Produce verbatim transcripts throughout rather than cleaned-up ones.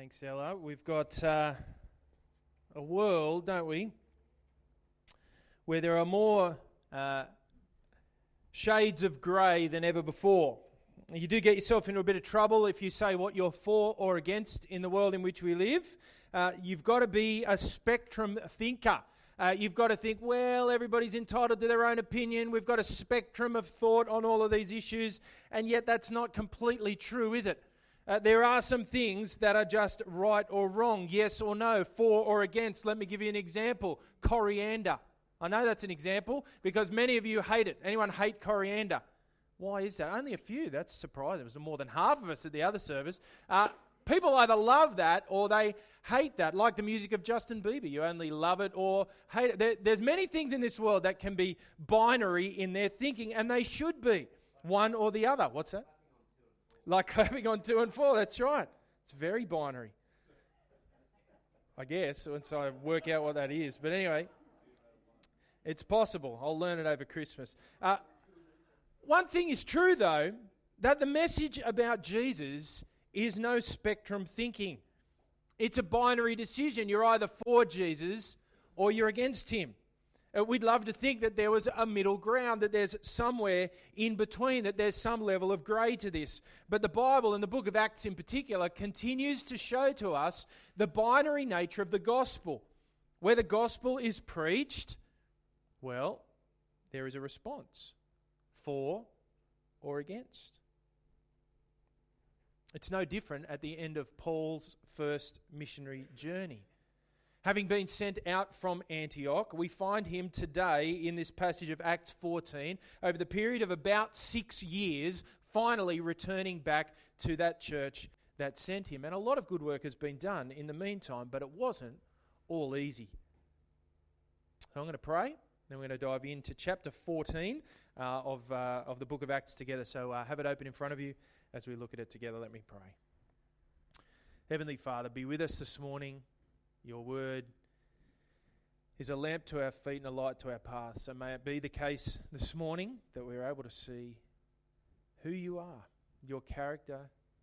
Thanks, Ella. We've got uh, a world, don't we, where there are more uh, shades of grey than ever before. You do get yourself into a bit of trouble if you say what you're for or against in the world in which we live. Uh, you've got to be a spectrum thinker. Uh, you've got to think, well, everybody's entitled to their own opinion. We've got a spectrum of thought on all of these issues, and yet that's not completely true, is it? Uh, there are some things that are just right or wrong, yes or no, for or against. Let me give you an example. Coriander. I know that's an example because many of you hate it. Anyone hate coriander? Why is that? Only a few. That's surprising. There was more than half of us at the other service. Uh, people either love that or they hate that, like the music of Justin Bieber. You only love it or hate it. There, there's many things in this world that can be binary in their thinking, and they should be one or the other. What's that? Like clapping on two and four, that's right. It's very binary, I guess, once I work out what that is. But anyway, it's possible. I'll learn it over Christmas. Uh, one thing is true, though, that the message about Jesus is no spectrum thinking. It's a binary decision. You're either for Jesus or you're against him. Uh, we'd love to think that there was a middle ground, that there's somewhere in between, that there's some level of grey to this. But the Bible, and the book of Acts in particular, continues to show to us the binary nature of the gospel. Where the gospel is preached, well, there is a response, for or against. It's no different at the end of Paul's first missionary journey. Having been sent out from Antioch, we find him today in this passage of Acts fourteen, over the period of about six years, finally returning back to that church that sent him. And a lot of good work has been done in the meantime, but it wasn't all easy. So I'm going to pray, then we're going to dive into chapter fourteen uh, of, uh, of the book of Acts together. So uh, have it open in front of you as we look at it together. Let me pray. Heavenly Father, be with us this morning. Your word is a lamp to our feet and a light to our path. So may it be the case this morning that we're able to see who you are, your character,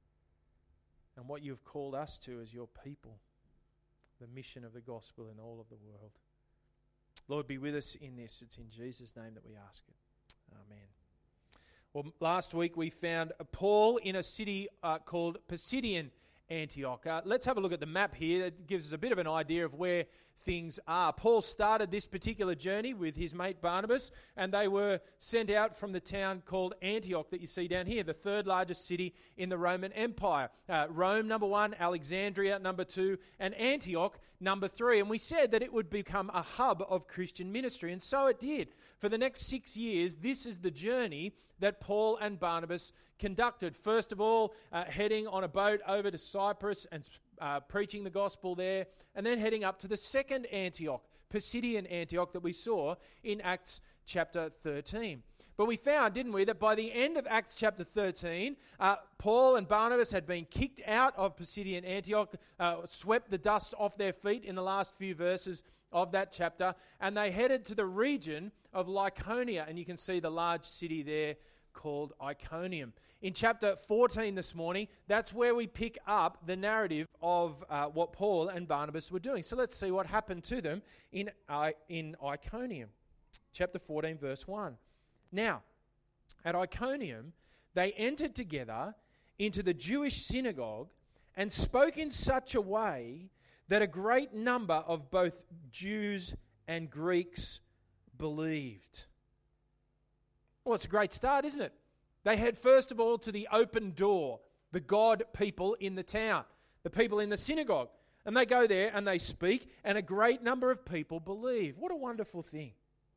and what you've called us to as your people, the mission of the gospel in all of the world. Lord, be with us in this. It's in Jesus' name that we ask it. Amen. Well, last week we found Paul in a city uh, called Pisidian Antioch. Uh, let's have a look at the map here. It gives us a bit of an idea of where things are. Paul started this particular journey with his mate Barnabas, and they were sent out from the town called Antioch that you see down here, the third largest city in the Roman Empire. Uh, Rome, number one, Alexandria, number two, and Antioch, number three. And we said that it would become a hub of Christian ministry, and so it did. For the next six years, this is the journey that Paul and Barnabas conducted. First of all, uh, heading on a boat over to Cyprus and uh, preaching the gospel there, and then heading up to the second Antioch, Pisidian Antioch, that we saw in Acts chapter thirteen. But we found, didn't we, that by the end of Acts chapter thirteen, uh, Paul and Barnabas had been kicked out of Pisidian Antioch, uh, swept the dust off their feet in the last few verses of that chapter, and they headed to the region of Lycaonia, and you can see the large city there called Iconium. In chapter fourteen this morning, that's where we pick up the narrative of uh, what Paul and Barnabas were doing. So let's see what happened to them in, uh, in Iconium. Chapter fourteen, verse one. Now, at Iconium, they entered together into the Jewish synagogue and spoke in such a way that a great number of both Jews and Greeks believed. Well, it's a great start, isn't it? They head first of all to the open door, the God people in the town, the people in the synagogue. And they go there and they speak, and a great number of people believe. What a wonderful thing.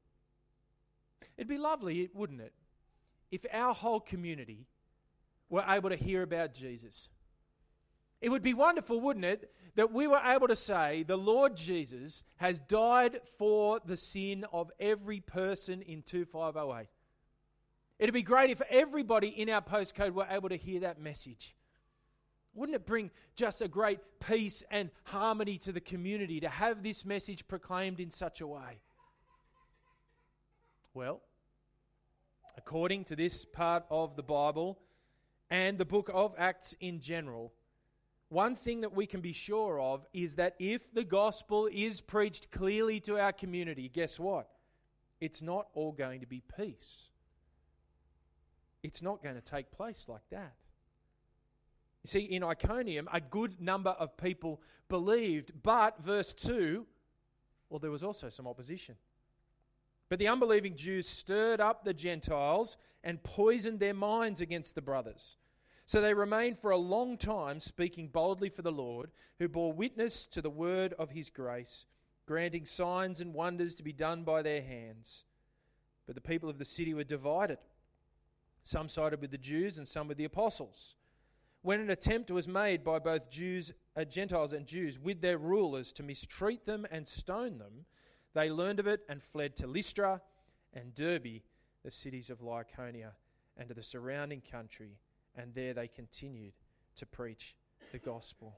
It'd be lovely, wouldn't it, if our whole community were able to hear about Jesus. It would be wonderful, wouldn't it, that we were able to say the Lord Jesus has died for the sin of every person in two five oh eight. It'd be great if everybody in our postcode were able to hear that message. Wouldn't it bring just a great peace and harmony to the community to have this message proclaimed in such a way? Well, according to this part of the Bible and the book of Acts in general, one thing that we can be sure of is that if the gospel is preached clearly to our community, guess what? It's not all going to be peace. It's not going to take place like that. You see, in Iconium, a good number of people believed, but, verse two, well, there was also some opposition. But the unbelieving Jews stirred up the Gentiles and poisoned their minds against the brothers. So they remained for a long time speaking boldly for the Lord, who bore witness to the word of his grace, granting signs and wonders to be done by their hands. But the people of the city were divided. Some sided with the Jews and some with the apostles. When an attempt was made by both Jews, uh, Gentiles and Jews with their rulers to mistreat them and stone them, they learned of it and fled to Lystra and Derbe, the cities of Lycaonia, and to the surrounding country, and there they continued to preach the gospel.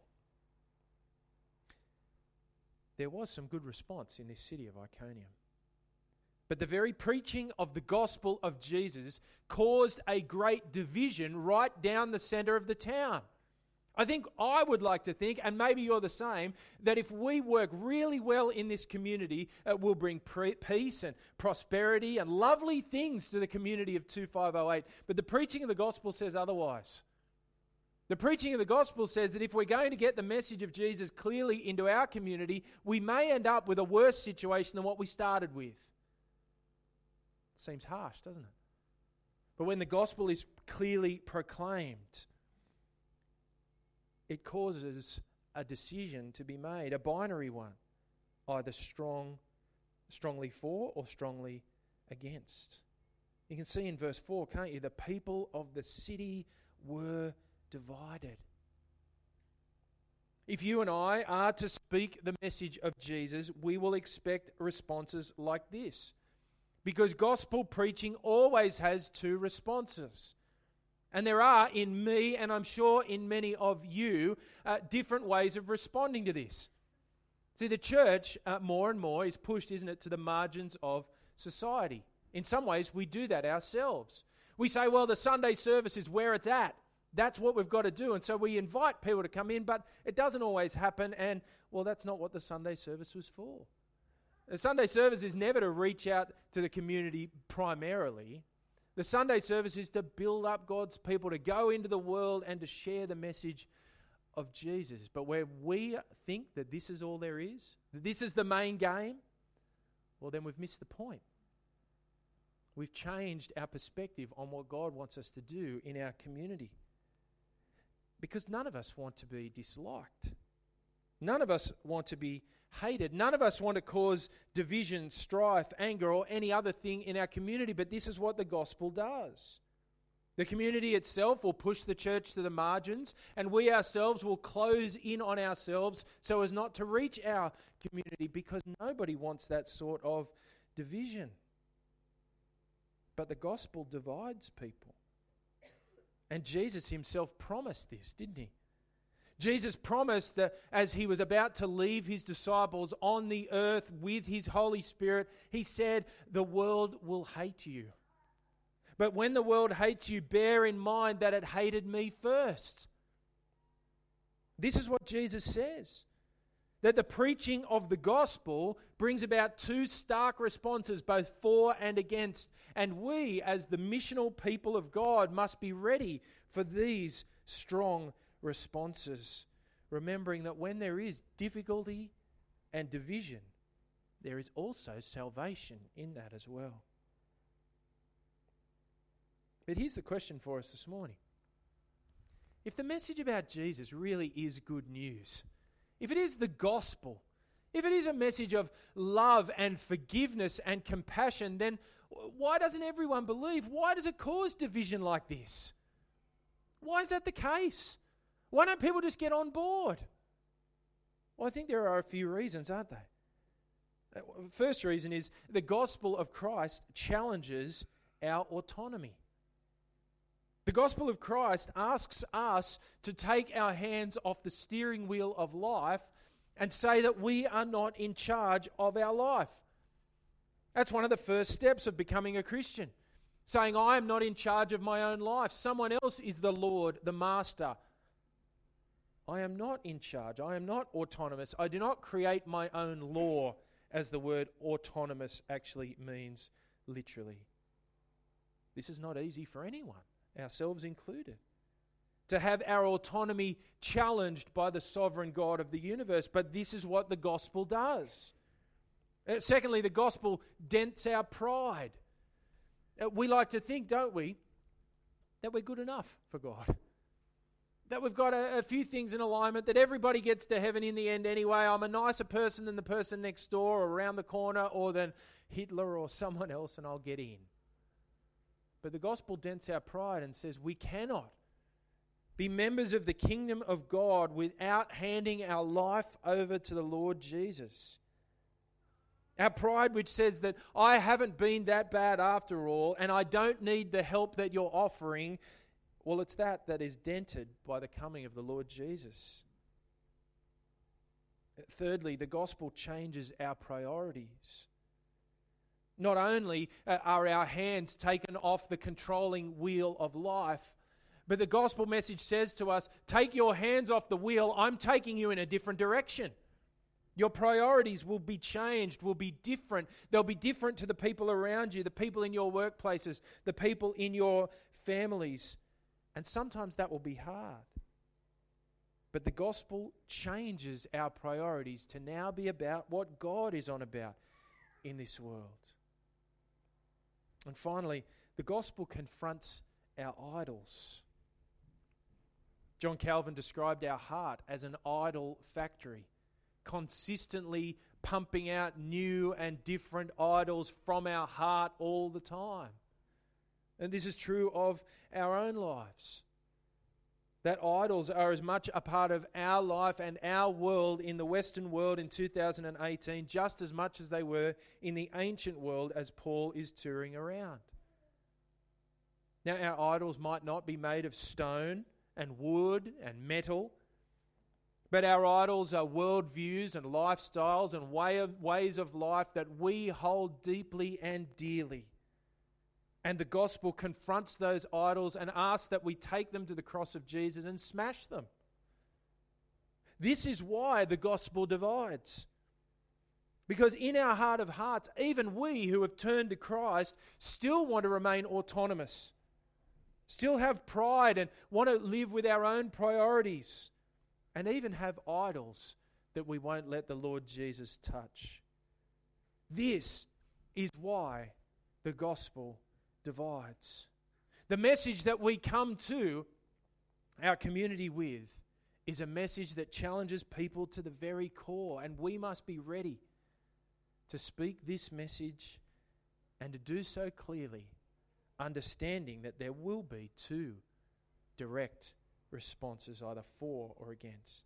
There was some good response in this city of Iconium. But the very preaching of the gospel of Jesus caused a great division right down the center of the town. I think I would like to think, and maybe you're the same, that if we work really well in this community, it will bring pre- peace and prosperity and lovely things to the community of two five oh eight. But the preaching of the gospel says otherwise. The preaching of the gospel says that if we're going to get the message of Jesus clearly into our community, we may end up with a worse situation than what we started with. Seems harsh, doesn't it? But when the gospel is clearly proclaimed, it causes a decision to be made, a binary one, either strong, strongly for or strongly against. You can see in verse four, can't you? The people of the city were divided. If you and I are to speak the message of Jesus, we will expect responses like this. Because gospel preaching always has two responses. And there are in me, and I'm sure in many of you, uh, different ways of responding to this. See, the church uh, more and more is pushed, isn't it, to the margins of society. In some ways, we do that ourselves. We say, well, the Sunday service is where it's at. That's what we've got to do. And so we invite people to come in, but it doesn't always happen. And, well, that's not what the Sunday service was for. The Sunday service is never to reach out to the community primarily. The Sunday service is to build up God's people, to go into the world and to share the message of Jesus. But where we think that this is all there is, that this is the main game, well, then we've missed the point. We've changed our perspective on what God wants us to do in our community. Because none of us want to be disliked. None of us want to be hated. None of us want to cause division, strife, anger, or any other thing in our community, but this is what the gospel does. The community itself will push the church to the margins, and we ourselves will close in on ourselves so as not to reach our community, because nobody wants that sort of division. But the gospel divides people. And Jesus himself promised this, didn't he? Jesus promised that as he was about to leave his disciples on the earth with his Holy Spirit, he said, the world will hate you. But when the world hates you, bear in mind that it hated me first. This is what Jesus says. That the preaching of the gospel brings about two stark responses, both for and against. And we, as the missional people of God, must be ready for these strong responses, remembering that when there is difficulty and division, there is also salvation in that as well. But here's the question for us this morning. If the message about Jesus really is good news, if it is the gospel, if it is a message of love and forgiveness and compassion, then why doesn't everyone believe? Why does it cause division like this? Why is that the case? Why don't people just get on board? Well, I think there are a few reasons, aren't they? The first reason is the gospel of Christ challenges our autonomy. The gospel of Christ asks us to take our hands off the steering wheel of life and say that we are not in charge of our life. That's one of the first steps of becoming a Christian. Saying, I am not in charge of my own life. Someone else is the Lord, the Master. I am not in charge. I am not autonomous. I do not create my own law, as the word autonomous actually means literally. This is not easy for anyone, ourselves included, to have our autonomy challenged by the sovereign God of the universe. But this is what the gospel does. Uh, secondly, the gospel dents our pride. Uh, we like to think, don't we, that we're good enough for God. That we've got a, a few things in alignment, that everybody gets to heaven in the end anyway. I'm a nicer person than the person next door or around the corner or than Hitler or someone else, and I'll get in. But the gospel dents our pride and says we cannot be members of the kingdom of God without handing our life over to the Lord Jesus. Our pride, which says that I haven't been that bad after all and I don't need the help that you're offering, well, it's that that is dented by the coming of the Lord Jesus. Thirdly, the gospel changes our priorities. Not only are our hands taken off the controlling wheel of life, but the gospel message says to us, take your hands off the wheel, I'm taking you in a different direction. Your priorities will be changed, will be different. They'll be different to the people around you, the people in your workplaces, the people in your families. And sometimes that will be hard. But the gospel changes our priorities to now be about what God is on about in this world. And finally, the gospel confronts our idols. John Calvin described our heart as an idol factory, consistently pumping out new and different idols from our heart all the time. And this is true of our own lives. That idols are as much a part of our life and our world in the Western world in two thousand eighteen, just as much as they were in the ancient world as Paul is touring around. Now, our idols might not be made of stone and wood and metal, but our idols are worldviews and lifestyles and way of, ways of life that we hold deeply and dearly. And the gospel confronts those idols and asks that we take them to the cross of Jesus and smash them. This is why the gospel divides. Because in our heart of hearts, even we who have turned to Christ still want to remain autonomous, still have pride and want to live with our own priorities, and even have idols that we won't let the Lord Jesus touch. This is why the gospel divides. The message that we come to our community with is a message that challenges people to the very core, and we must be ready to speak this message and to do so clearly, understanding that there will be two direct responses, either for or against.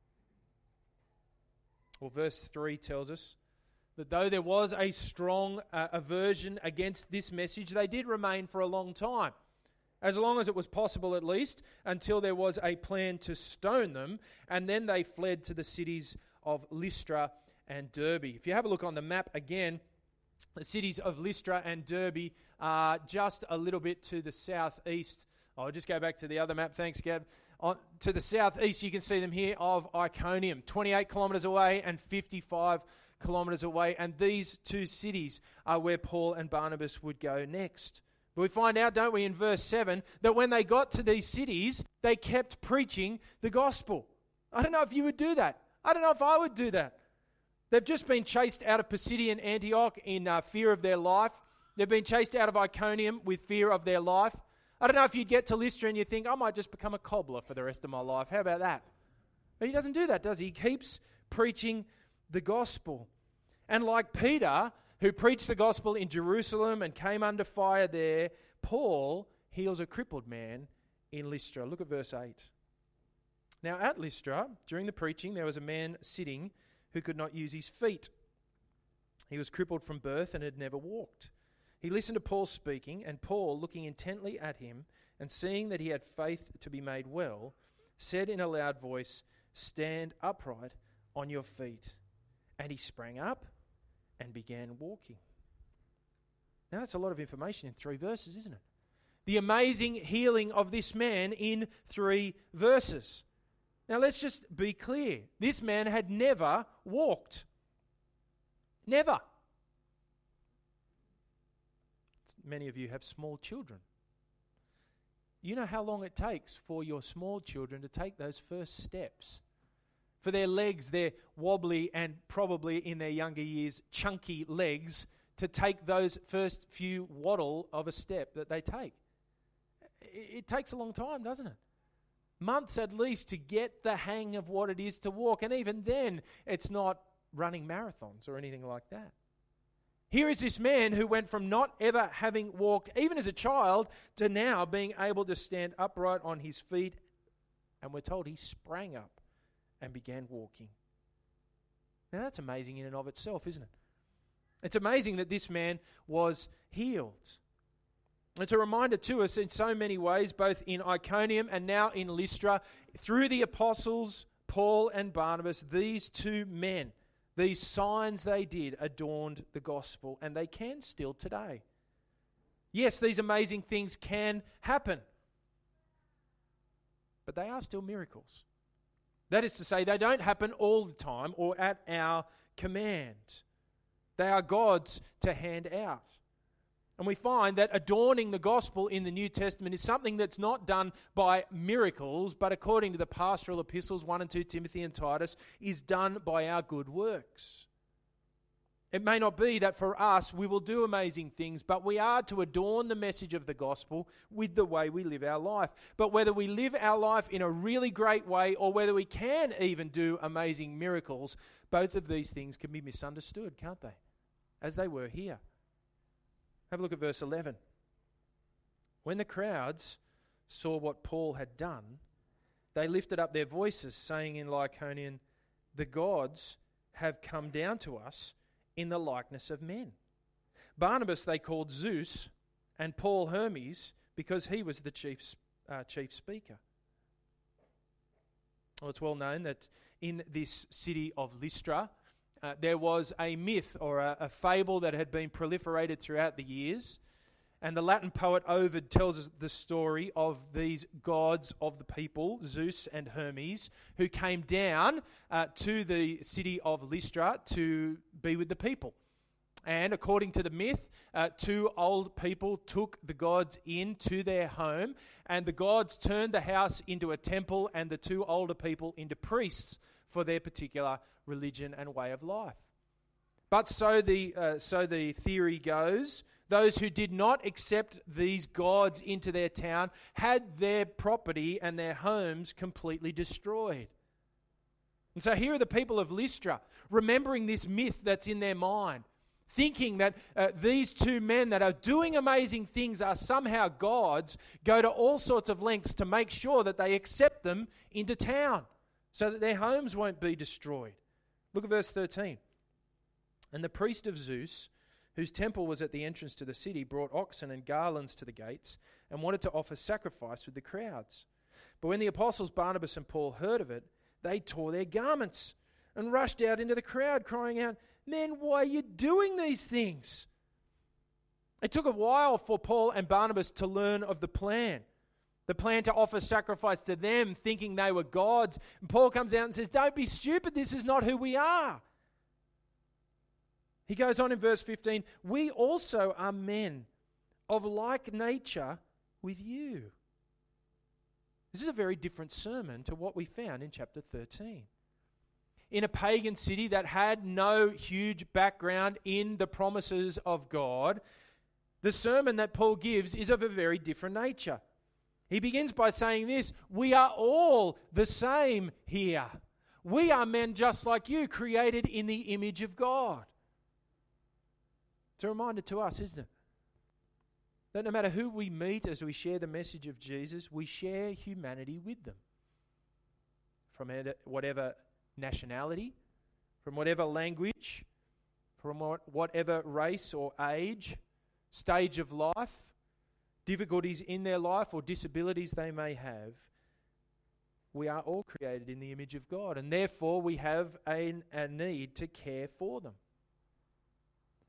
Well, verse three tells us that though there was a strong uh, aversion against this message, they did remain for a long time, as long as it was possible at least, until there was a plan to stone them, and then they fled to the cities of Lystra and Derbe. If you have a look on the map again, the cities of Lystra and Derbe are just a little bit to the southeast. I'll just go back to the other map, thanks Gab. On, to the southeast, you can see them here, of Iconium, twenty-eight kilometres away and fifty-five kilometres away. And these two cities are where Paul and Barnabas would go next. But we find out, don't we, in verse seven, that when they got to these cities, they kept preaching the gospel. I don't know if you would do that. I don't know if I would do that. They've just been chased out of Pisidian Antioch in uh, fear of their life. They've been chased out of Iconium with fear of their life. I don't know if you get to Lystra and you think, I might just become a cobbler for the rest of my life. How about that? But he doesn't do that, does he? He keeps preaching the gospel. And like Peter, who preached the gospel in Jerusalem and came under fire there, Paul heals a crippled man in Lystra. Look at verse eight. Now at Lystra, during the preaching, there was a man sitting who could not use his feet. He was crippled from birth and had never walked. He listened to Paul speaking, and Paul, looking intently at him and seeing that he had faith to be made well, said in a loud voice, "Stand upright on your feet." And he sprang up and began walking. Now that's a lot of information in three verses, isn't it? The amazing healing of this man in three verses. Now let's just be clear. This man had never walked. Never. Many of you have small children. You know how long it takes for your small children to take those first steps. For their legs, their wobbly and probably in their younger years chunky legs, to take those first few waddle of a step that they take. It takes a long time, doesn't it? Months at least to get the hang of what it is to walk. And even then, it's not running marathons or anything like that. Here is this man who went from not ever having walked, even as a child, to now being able to stand upright on his feet. And we're told he sprang up and began walking. Now that's amazing in and of itself, isn't it? It's amazing that this man was healed. It's a reminder to us in so many ways, both in Iconium and now in Lystra, through the apostles, Paul and Barnabas, these two men, these signs they did adorned the gospel, and they can still today. Yes, these amazing things can happen, but they are still miracles. That is to say, they don't happen all the time or at our command. They are God's to hand out. And we find that adorning the gospel in the New Testament is something that's not done by miracles, but according to the pastoral epistles, one and two Timothy and Titus, is done by our good works. It may not be that for us we will do amazing things, but we are to adorn the message of the gospel with the way we live our life. But whether we live our life in a really great way or whether we can even do amazing miracles, both of these things can be misunderstood, can't they? As they were here. Have a look at verse eleven. When the crowds saw what Paul had done, they lifted up their voices, saying in Lycaonian, "The gods have come down to us in the likeness of men." Barnabas they called Zeus, and Paul Hermes, because he was the chief, uh, chief speaker. Well, it's well known that in this city of Lystra, Uh, there was a myth or a, a fable that had been proliferated throughout the years. And the Latin poet Ovid tells us the story of these gods of the people, Zeus and Hermes, who came down uh, to the city of Lystra to be with the people. And according to the myth, uh, two old people took the gods into their home, and the gods turned the house into a temple and the two older people into priests for their particular religion and way of life. But so the uh, so the theory goes, those who did not accept these gods into their town had their property and their homes completely destroyed. And so here are the people of Lystra, remembering this myth that's in their mind, thinking that uh, these two men that are doing amazing things are somehow gods, go to all sorts of lengths to make sure that they accept them into town so that their homes won't be destroyed. Look at verse thirteen. And the priest of Zeus, whose temple was at the entrance to the city, brought oxen and garlands to the gates and wanted to offer sacrifice with the crowds. But when the apostles Barnabas and Paul heard of it, they tore their garments and rushed out into the crowd, crying out, "Men, why are you doing these things?" It took a while for Paul and Barnabas to learn of the plan. The plan to offer sacrifice to them, thinking they were gods. And Paul comes out and says, "Don't be stupid, this is not who we are." He goes on in verse fifteen, "We also are men of like nature with you." This is a very different sermon to what we found in chapter thirteen. In a pagan city that had no huge background in the promises of God, the sermon that Paul gives is of a very different nature. He begins by saying this, "We are all the same here. We are men just like you, created in the image of God." It's a reminder to us, isn't it? That no matter who we meet as we share the message of Jesus, we share humanity with them. From whatever nationality, from whatever language, from whatever race or age, stage of life, difficulties in their life or disabilities they may have, we are all created in the image of God, and therefore we have a, a need to care for them.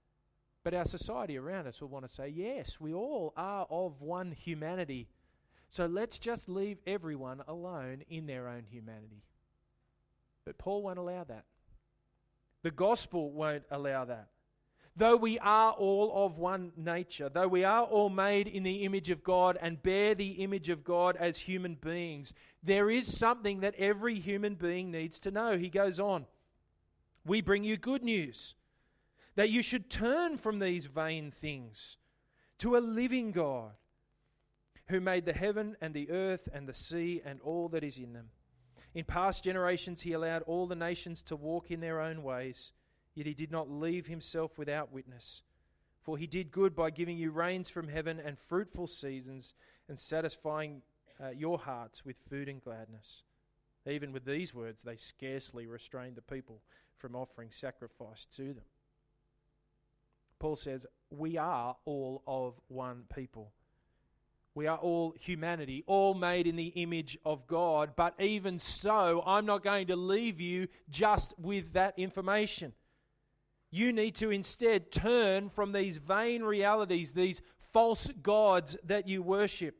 But our society around us will want to say, yes, we all are of one humanity. So let's just leave everyone alone in their own humanity. But Paul won't allow that. The gospel won't allow that. Though we are all of one nature, though we are all made in the image of God and bear the image of God as human beings, there is something that every human being needs to know. He goes on, we bring you good news, that you should turn from these vain things to a living God, who made the heaven and the earth and the sea and all that is in them. In past generations he allowed all the nations to walk in their own ways, yet he did not leave himself without witness. For he did good by giving you rains from heaven and fruitful seasons, and satisfying uh, your hearts with food and gladness. Even with these words, they scarcely restrained the people from offering sacrifice to them. Paul says, we are all of one people. We are all humanity, all made in the image of God. But even so, I'm not going to leave you just with that information. You need to instead turn from these vain realities, these false gods that you worship,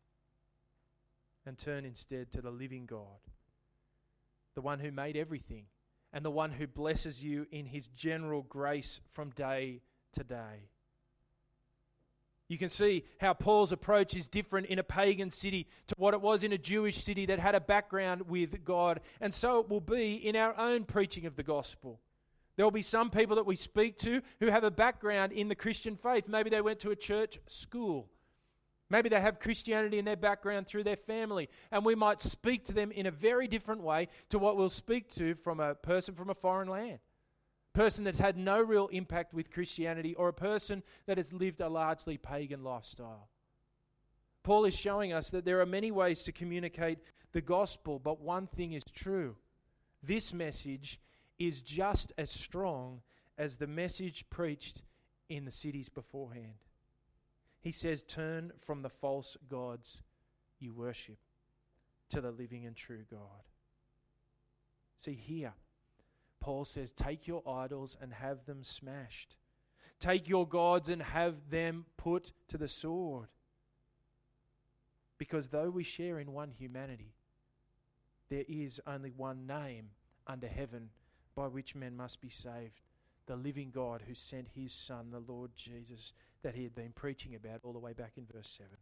and turn instead to the living God, the one who made everything and the one who blesses you in his general grace from day to day. You can see how Paul's approach is different in a pagan city to what it was in a Jewish city that had a background with God. And so it will be in our own preaching of the gospel. There will be some people that we speak to who have a background in the Christian faith. Maybe they went to a church school. Maybe they have Christianity in their background through their family. And we might speak to them in a very different way to what we'll speak to from a person from a foreign land. Person that's had no real impact with Christianity, or a person that has lived a largely pagan lifestyle. Paul is showing us that there are many ways to communicate the gospel, but one thing is true. This message is just as strong as the message preached in the cities beforehand. He says, turn from the false gods you worship to the living and true God. See here, Paul says, take your idols and have them smashed. Take your gods and have them put to the sword. Because though we share in one humanity, there is only one name under heaven by which men must be saved. The living God who sent his Son, the Lord Jesus, that he had been preaching about all the way back in verse seven.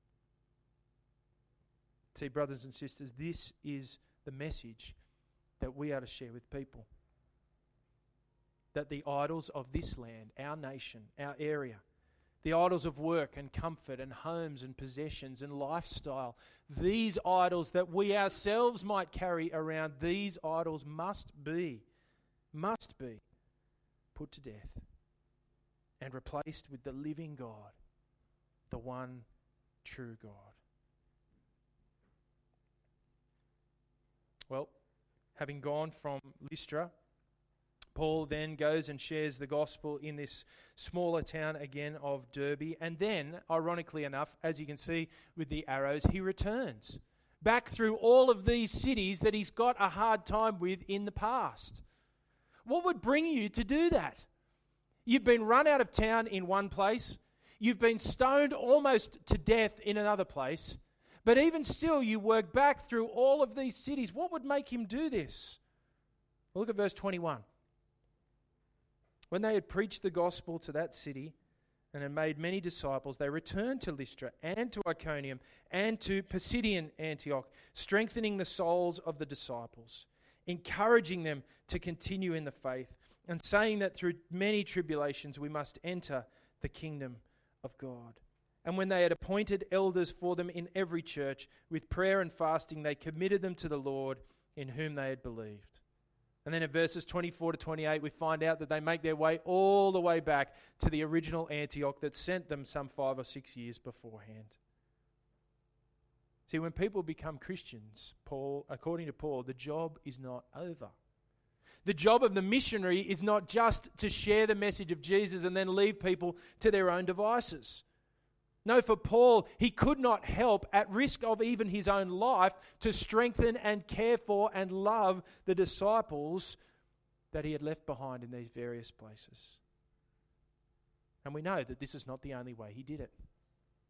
See, brothers and sisters, this is the message that we are to share with people. That the idols of this land, our nation, our area, the idols of work and comfort and homes and possessions and lifestyle, these idols that we ourselves might carry around, these idols must be, must be put to death and replaced with the living God, the one true God. Well, having gone from Lystra, Paul then goes and shares the gospel in this smaller town again of Derbe. And then, ironically enough, as you can see with the arrows, he returns back through all of these cities that he's got a hard time with in the past. What would bring you to do that? You've been run out of town in one place. You've been stoned almost to death in another place. But even still, you work back through all of these cities. What would make him do this? Well, look at verse twenty-one. When they had preached the gospel to that city and had made many disciples, they returned to Lystra and to Iconium and to Pisidian Antioch, strengthening the souls of the disciples, encouraging them to continue in the faith, and saying that through many tribulations we must enter the kingdom of God. And when they had appointed elders for them in every church, with prayer and fasting, they committed them to the Lord in whom they had believed. And then in verses twenty-four to twenty-eight, we find out that they make their way all the way back to the original Antioch that sent them some five or six years beforehand. See, when people become Christians, Paul, according to Paul, the job is not over. The job of the missionary is not just to share the message of Jesus and then leave people to their own devices. No, for Paul, he could not help, at risk of even his own life, to strengthen and care for and love the disciples that he had left behind in these various places. And we know that this is not the only way he did it.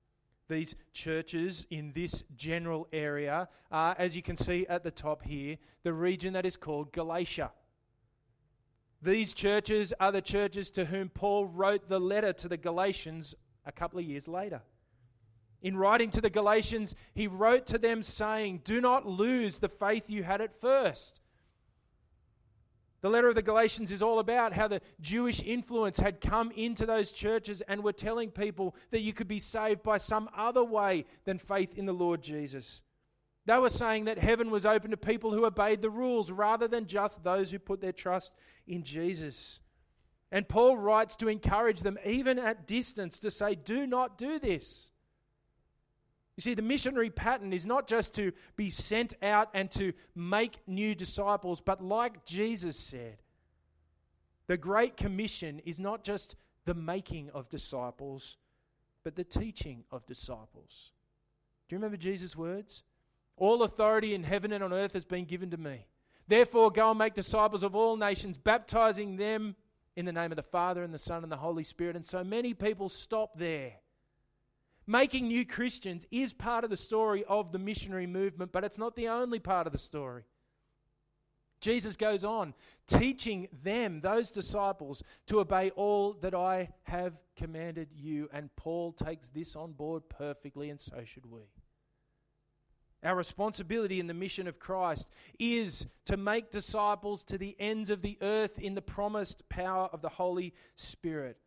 These churches in this general area are, as you can see at the top here, the region that is called Galatia. These churches are the churches to whom Paul wrote the letter to the Galatians a couple of years later. In writing to the Galatians, he wrote to them saying, "Do not lose the faith you had at first." The letter of the Galatians is all about how the Jewish influence had come into those churches and were telling people that you could be saved by some other way than faith in the Lord Jesus. They were saying that heaven was open to people who obeyed the rules rather than just those who put their trust in Jesus. And Paul writes to encourage them, even at distance, to say, do not do this. You see, the missionary pattern is not just to be sent out and to make new disciples, but like Jesus said, the Great Commission is not just the making of disciples, but the teaching of disciples. Do you remember Jesus' words? All authority in heaven and on earth has been given to me. Therefore, go and make disciples of all nations, baptizing them in the name of the Father and the Son and the Holy Spirit. And so many people stop there. Making new Christians is part of the story of the missionary movement, but it's not the only part of the story. Jesus goes on, teaching them, those disciples, to obey all that I have commanded you. And Paul takes this on board perfectly, and so should we. Our responsibility in the mission of Christ is to make disciples to the ends of the earth in the promised power of the Holy Spirit,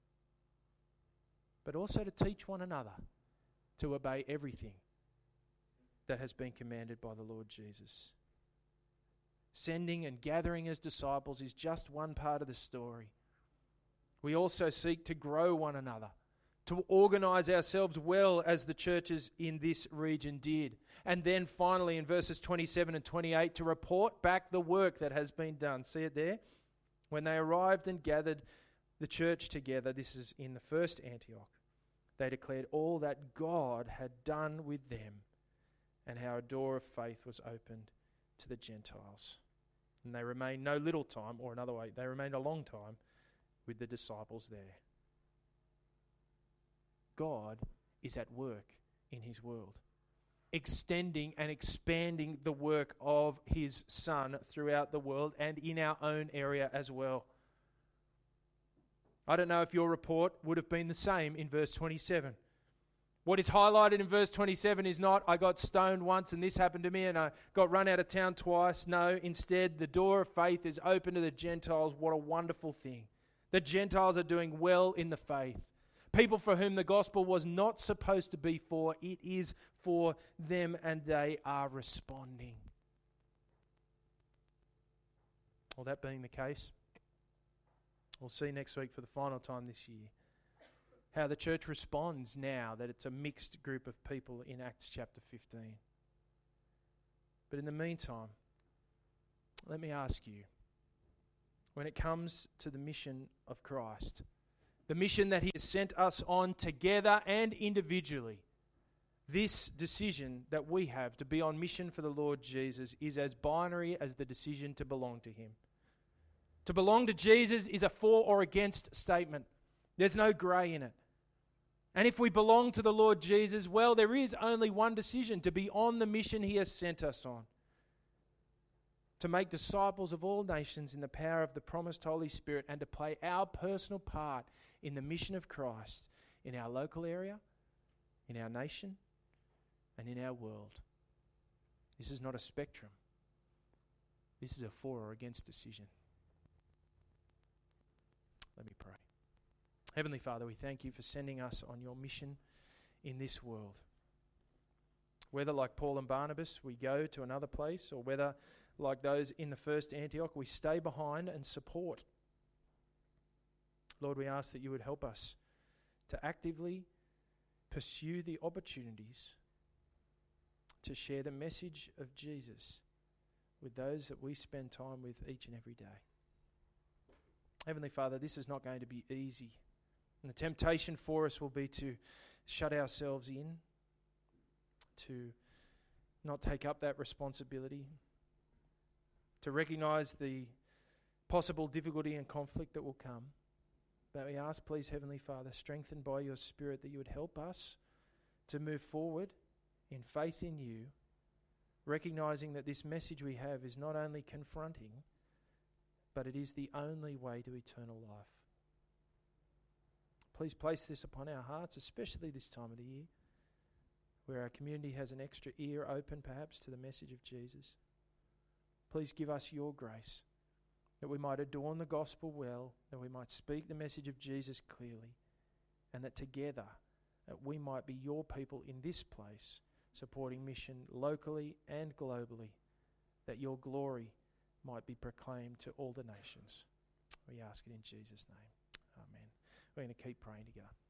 but also to teach one another to obey everything that has been commanded by the Lord Jesus. Sending and gathering as disciples is just one part of the story. We also seek to grow one another, to organize ourselves well as the churches in this region did. And then finally in verses twenty-seven and twenty-eight, to report back the work that has been done. See it there? When they arrived and gathered the church together, this is in the first Antioch, they declared all that God had done with them and how a door of faith was opened to the Gentiles. And they remained no little time, or another way, they remained a long time with the disciples there. God is at work in his world, extending and expanding the work of his Son throughout the world and in our own area as well. I don't know if your report would have been the same in verse twenty-seven. What is highlighted in verse twenty-seven is not, I got stoned once and this happened to me and I got run out of town twice. No, instead, the door of faith is open to the Gentiles. What a wonderful thing. The Gentiles are doing well in the faith. People for whom the gospel was not supposed to be for, it is for them, and they are responding. Well, that being the case, we'll see next week for the final time this year how the church responds now that it's a mixed group of people in Acts chapter fifteen. But in the meantime, let me ask you, when it comes to the mission of Christ, the mission that he has sent us on together and individually, this decision that we have to be on mission for the Lord Jesus is as binary as the decision to belong to him. To belong to Jesus is a for or against statement. There's no grey in it. And if we belong to the Lord Jesus, well, there is only one decision: to be on the mission he has sent us on. To make disciples of all nations in the power of the promised Holy Spirit, and to play our personal part in the mission of Christ in our local area, in our nation, and in our world. This is not a spectrum. This is a for or against decision. Let me pray. Heavenly Father, we thank you for sending us on your mission in this world. Whether like Paul and Barnabas we go to another place, or whether like those in the first Antioch we stay behind and support. Lord, we ask that you would help us to actively pursue the opportunities to share the message of Jesus with those that we spend time with each and every day. Heavenly Father, this is not going to be easy. And the temptation for us will be to shut ourselves in, to not take up that responsibility, to recognize the possible difficulty and conflict that will come. But we ask, please, Heavenly Father, strengthened by your Spirit, that you would help us to move forward in faith in you, recognizing that this message we have is not only confronting, but it is the only way to eternal life. Please place this upon our hearts, especially this time of the year, where our community has an extra ear open perhaps to the message of Jesus. Please give us your grace, that we might adorn the gospel well, that we might speak the message of Jesus clearly, and that together that we might be your people in this place, supporting mission locally and globally, that your glory might be proclaimed to all the nations. We ask it in Jesus' name. Amen. We're going to keep praying together.